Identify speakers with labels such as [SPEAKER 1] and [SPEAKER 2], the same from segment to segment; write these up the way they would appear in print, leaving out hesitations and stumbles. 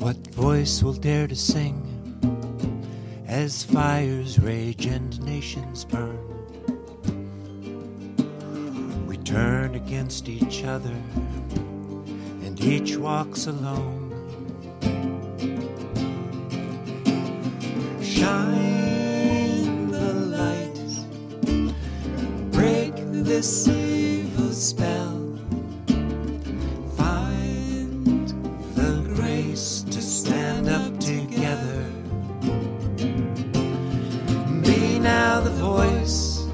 [SPEAKER 1] What voice will dare to sing as fires rage and nations burn? We turn against each other and each walks alone. Shine the light, break this evil spell. Find the grace to stand up together. Be now the voice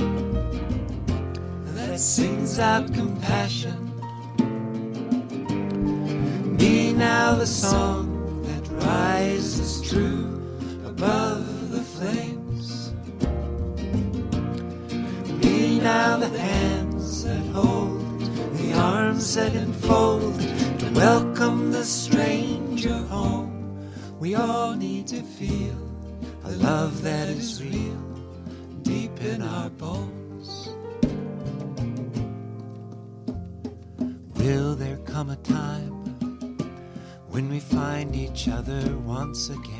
[SPEAKER 1] that sings out compassion. Be now the song that rises true above the flames. Be now the hands that hold, the arms that enfold, to welcome the stranger home. We all need to feel a love that is real, deep in our bones. Will there come a time when we find each other once again?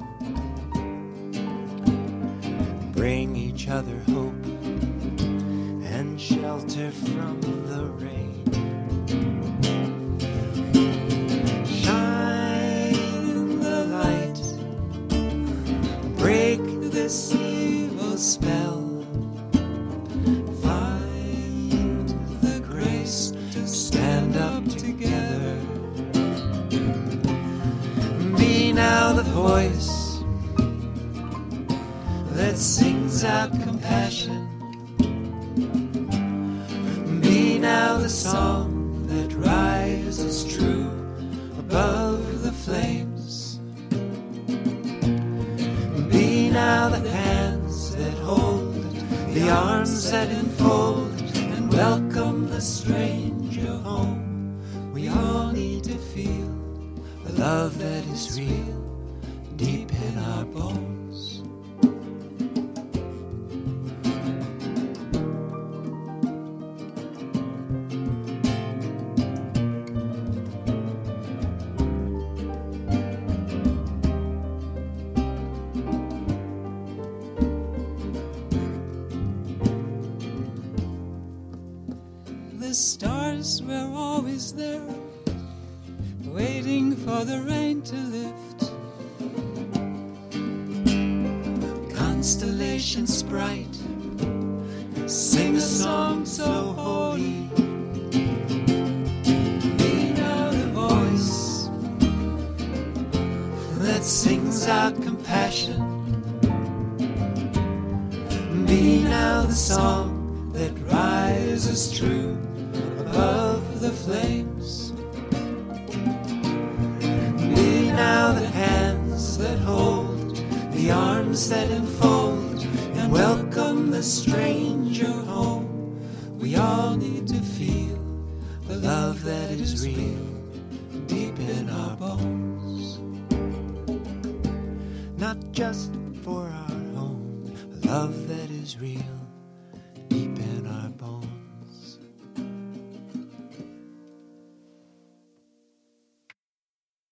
[SPEAKER 1] Bring each other hope and shelter from the rain. Shine the light, break this evil spell. Find the grace to stand up together. Be now the voice that sings out compassion. Be now the song that rises true above the flames. Be now the hands that hold, the arms that enfold, and welcome the stranger home. We all need to feel a love that is real, deep in our bones. The stars were always there, waiting for the rain to lift. Constellations bright, sing a song so holy. Be now the voice that sings out compassion. Be now the song that rises true above the flames. Be now the hands that hold, the arms that enfold, and welcome the stranger home. We all need to feel the love that is real, deep in our bones. Not just for our home, a love that is real,